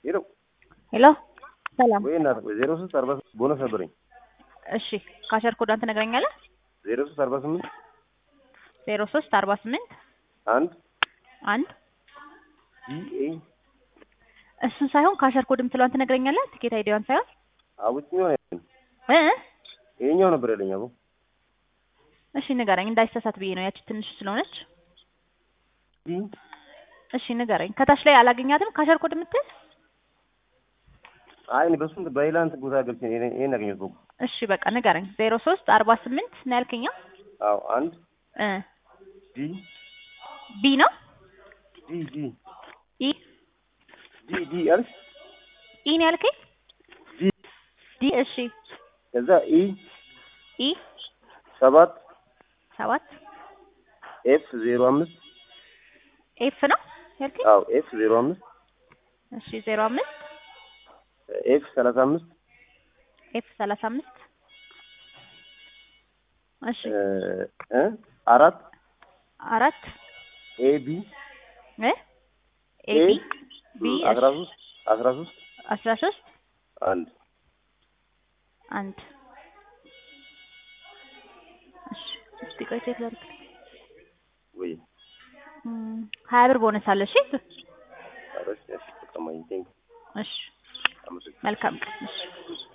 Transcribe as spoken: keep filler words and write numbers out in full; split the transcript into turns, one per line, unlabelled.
ሄሎ
ሄሎ ሰላም
ወይ እናት ወይ ዜሮ ሶስት አርባ ቦነስ ነበረኝ።
እሺ ካሸር ኮዳን ትነግረኛለህ?
ዜሮ ሶስት አርባ ስምንት
ዜሮ ሶስት አርባ ስምንት
አንድ
አንድ
ጂኤ
እሱን ሳይሆን ካሸር ኮድ የምትለዋን ትነግረኛለህ? ትኬት አይዲዋን ሳይሆን
አውጭኛው ነው
እ
ይሄኛው ነበር ያለኝ አቦ።
እሺ ንገረኝ እንዳይሳሳት ብዬ ነው ያቺ ትንሽ ስለሆነች።
ጂ
እሺ ንገረኝ። ከታች ላይ አላገኛትም ካሸር ኮድ የምትል?
አይ እኔ በሱም ባይላንት ቦታ ገብቼ እኔ እኔ ያገኘሁት እኮ።
እሺ በቃ ንገረኝ። ዜሮ ሶስት አርባ ስምንት ነው ያልከኝ?
አዎ አንድ
እ
ጂ
ቢ ነው
ጂ ጂ
ኢ
ጂ ጂ አልሽ
ኢ ነው ያልከኝ?
ጂ
ዲ እሺ
ከዛ ኢ
ኢ
ሰባት
ሰባት
ኤፍ ዜሮ አምስት
ኤፍ ነው ያልከኝ?
አዎ ኤፍ ዜሮ አምስት
እሺ ዜሮ አምስት
ኤፍ ሰላሳ አምስት
ኤፍ ሰላሳ አምስት እሺ
እ አራት
አራት
ኤ ቢ
እ ኤ ቢ ቢ
አስራ ሶስት አስራ ሶስት
አስራ ሶስት
አንድ
አንድ እሺ እስቲ ቆይ ቼክ ላድርግ።
ወይ
ሀያ ብር ቦነስ አለ። እሺ
አረሽ እሺ ተቀማኝ ቴንክ
እሺ መልካም እሺ